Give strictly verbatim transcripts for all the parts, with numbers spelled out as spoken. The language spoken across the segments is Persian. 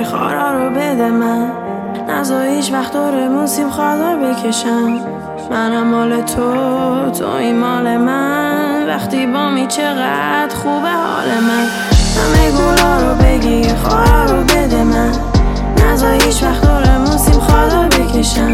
خارا رو بده من، نزا هیچ وقت دور موسیم خاردار بکشم. منم مال تو، توی مال من، وقتی با می چقدر خوبه حال من. همه گلا رو بگیر خارا رو بده من، نزا هیچ وقت دور موسیم خاردار بکشم.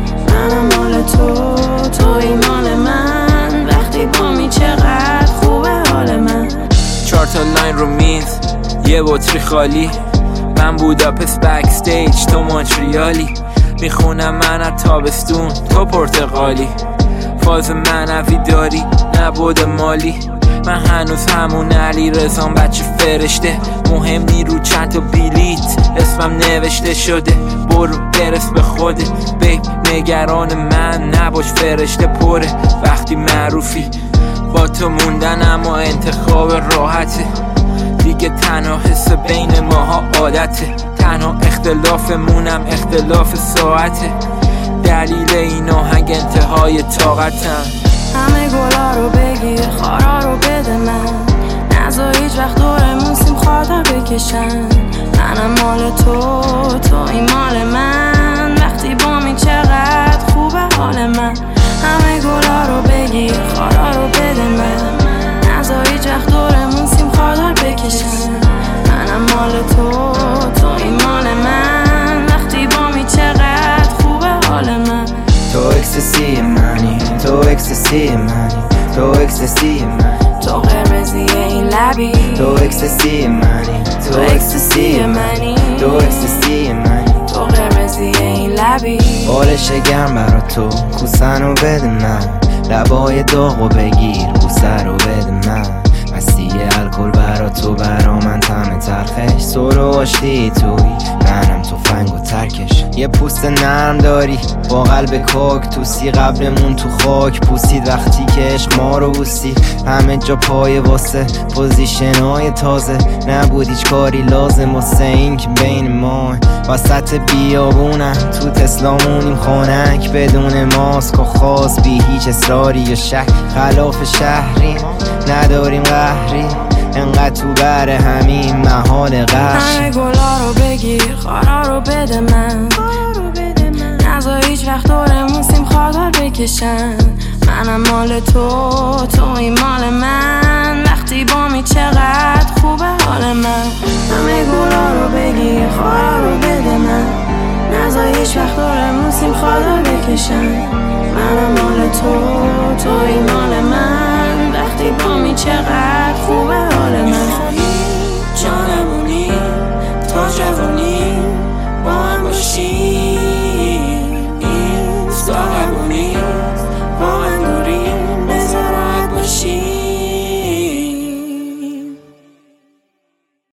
منم مال تو، توی مال من، وقتی با می چقدر خوبه حال من. چهار تا لاین رو میز، یه بطری خالی، من بوداپست بک استیج، تو مونتریالی. میخونم من از تابستون، تو پرتغالی. فاز منوی داری، نبود مالی. من هنوز همون علی رزام بچه فرشته، مهم نی رو چند تا بیلیت اسمم نوشته شده. برو برس به خوده بیب، نگران من نباش فرشته پره. وقتی معروفی با تو موندن اما انتخاب راحته، دیگه تنها حس بین ماها عادته. تنها اختلافمونم اختلاف ساعته، دلیل این آهنگ انتهای طاقتم. همه گلا رو بگیر خارا رو بده من، نزا هیچ وقت دور موسیم خاردار بکشن. منم مال تو، توی مال من، وقتی با می چقدر خوبه حال من. همه گلا رو بگیر خارا رو بده من، نزا هیچ وقت دور موسیم خاردار بکشن. منم مال تو، توی مال من، وقتی با می چقدر خوبه حال من. تو اکستسی منی، تو اکستسی منی، تو اکستسی منی، تو قرمزی این لبی. تو اکستسی منی، تو اکستسی منی، تو اکستسی منی، تو قرمزی این لبی. بالش گرم برا تو، کوسنو بده من، لبای داغو بگیر کوسه رو بده من. مستی الکل برا تو، برا من طعم تلخش. سرو آشتی توی منم تفنگ و ترکش. یه پوست نرم داری با قلب کوک، توسی قبلمون تو خاک پوسید وقتی که عشق ما رو بوسید. همه جا پای واسه پوزیشنای تازه، نبود هیچ کاری لازم واسه این که بین ما. وسط بیابونم تو تسلامونیم خانک، بدون ماسک و خاص بی هیچ اصراری یا شک. خلاف شهریم نداریم قهری، انقدر تو بر همین محال قش. همه گلا رو بگیر خارا رو بده من، نزا هیچ وقت دور موسیم خاردار بکشن. منم مال تو، توی مال من، وقتی با می چقدر خوبه حال من. همه گلا رو بگیر خارا رو بده من، نزا هیچ وقت دور موسیم خاردار بکشن. منم مال تو، توی مال من، وقتی با می چقدر خوبه حال من. جانمونی تا جوانی با هم باشیم، این ساقمونی